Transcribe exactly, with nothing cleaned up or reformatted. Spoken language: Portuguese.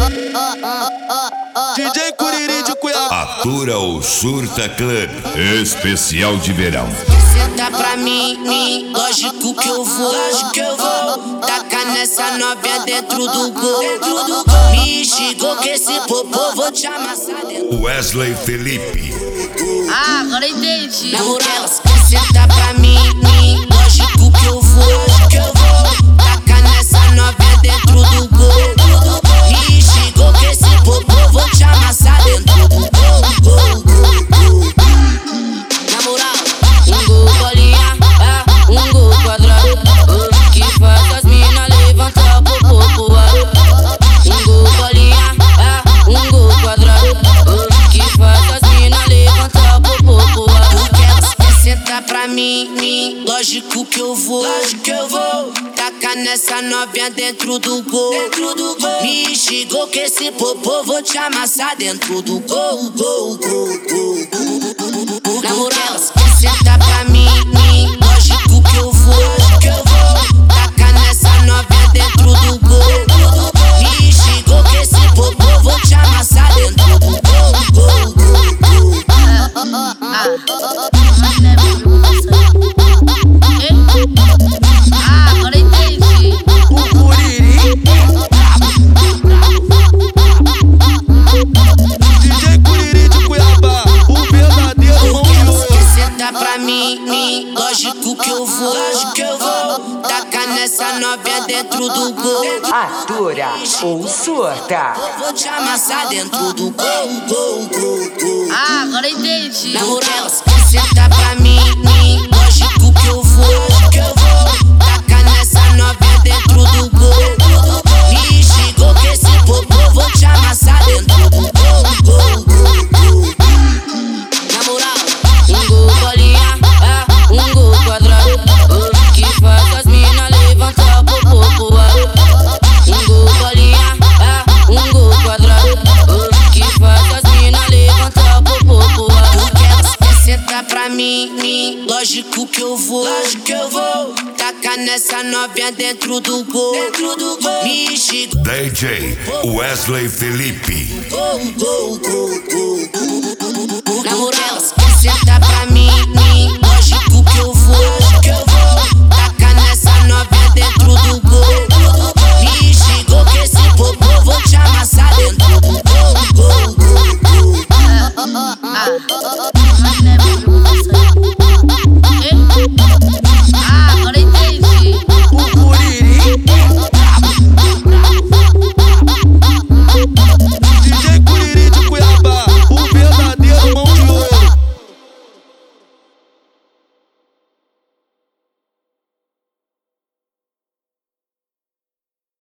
D J Curiri de Cuiabá. Atura o Surta Club especial de verão. Senta pra mim, mim, lógico que eu vou, lógico que eu vou. Taca nessa novinha dentro do gol, dentro do gol. Me xingou que esse popô vou te amassar dentro. Wesley Felipe. Ah, agora entendi. Na moral, senta pra mim, mim, lógico que eu vou, lógico que eu vou. Taca nessa novinha dentro do gol, dentro do gol. Me xingou que esse popô vou te amassar dentro do gol, gol, gol, gol. Na moral, um gol bolinha, ah, um gol quadrado, oh, que faz as mina levantar pro popô, ah. Um gol bolinha, ah, um gol quadrado, oh, que faz as mina levantar pro popô, ah. Tu quer sentar pra mim, mim, lógico que eu vou, lógico que eu vou. Taca nessa novinha dentro do gol, dentro do gol. Me xingou que esse popô vou te amassar dentro do gol, gol, gol, gol. Na moral, senta pra mim, mim, lógico que eu vou, lógico que eu vou. Taca nessa novinha dentro do gol, dentro do gol. Me xingou que esse popô vou te amassar dentro do gol, gol, gol, gol. Ah, agora entendi. O Curiri. D J Curiri de Cuiabá, o verdadeiro mão de ouro. Senta pra mim, mim, lógico que eu vou, lógico que eu vou. Taca nessa novinha dentro do gol. Atura ou Surta. Vou te amassar dentro do gol, gol, gol, gol. Ah, agora entendi. Na moral, senta pra mim, mim, lógico que eu vou, lógico que eu vou. Taca nessa novinha dentro do gol, dentro do gol. Me xingou que esse popô vou te amassar dentro do gol, gol, gol, gol. Na moral, um gol bolinha, ah, um gol quadrado, oh, que faz as mina levantar pro popô, ah. Um gol bolinha, ah, um gol quadrado, oh, que faz as mina levantar pro popô, ah. Tu quer sentar pra mim, mim, lógico que eu vou, lógico que eu vou. Taca nessa novinha dentro do gol, dentro do gol. Me xingou D J Wesley Felipe. gol, gol, gol, gol. Na moral, senta pra mim, mim, lógico que eu vou, lógico que eu vou. Taca nessa novinha dentro do gol,